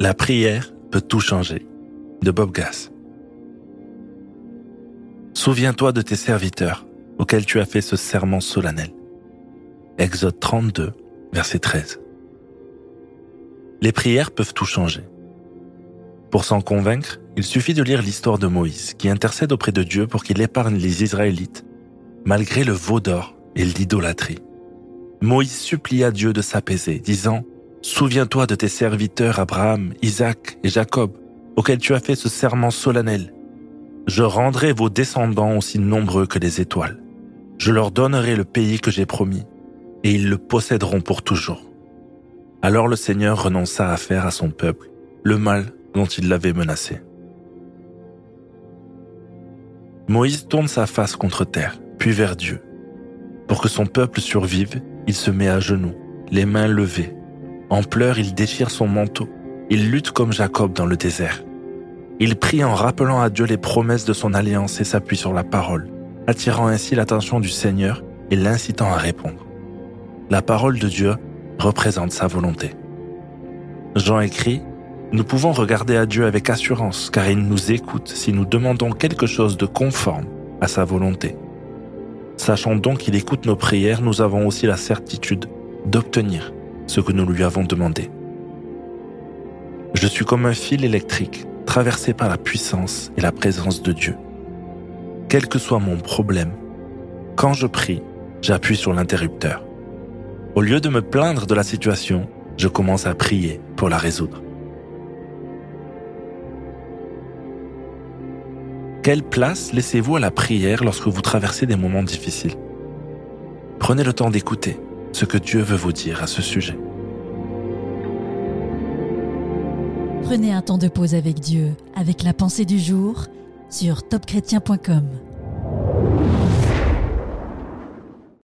La prière peut tout changer. De Bob Gass. Souviens-toi de tes serviteurs auxquels tu as fait ce serment solennel. Exode 32, verset 13. Les prières peuvent tout changer. Pour s'en convaincre, il suffit de lire l'histoire de Moïse qui intercède auprès de Dieu pour qu'il épargne les Israélites malgré le veau d'or et l'idolâtrie. Moïse supplia Dieu de s'apaiser, disant « Souviens-toi de tes serviteurs Abraham, Isaac et Jacob, auxquels tu as fait ce serment solennel. Je rendrai vos descendants aussi nombreux que les étoiles. Je leur donnerai le pays que j'ai promis, et ils le posséderont pour toujours. » Alors le Seigneur renonça à faire à son peuple le mal dont il l'avait menacé. Moïse tourne sa face contre terre, puis vers Dieu. Pour que son peuple survive, il se met à genoux, les mains levées. En pleurs, il déchire son manteau. Il lutte comme Jacob dans le désert. Il prie en rappelant à Dieu les promesses de son alliance et s'appuie sur la parole, attirant ainsi l'attention du Seigneur et l'incitant à répondre. La parole de Dieu représente sa volonté. Jean écrit « Nous pouvons regarder à Dieu avec assurance car il nous écoute si nous demandons quelque chose de conforme à sa volonté. Sachant donc qu'il écoute nos prières, nous avons aussi la certitude d'obtenir ce que nous lui avons demandé. Je suis comme un fil électrique traversé par la puissance et la présence de Dieu. Quel que soit mon problème, quand je prie, j'appuie sur l'interrupteur. Au lieu de me plaindre de la situation, je commence à prier pour la résoudre. Quelle place laissez-vous à la prière lorsque vous traversez des moments difficiles? Prenez le temps d'écouter ce que Dieu veut vous dire à ce sujet. Prenez un temps de pause avec Dieu, avec la pensée du jour sur topchrétien.com.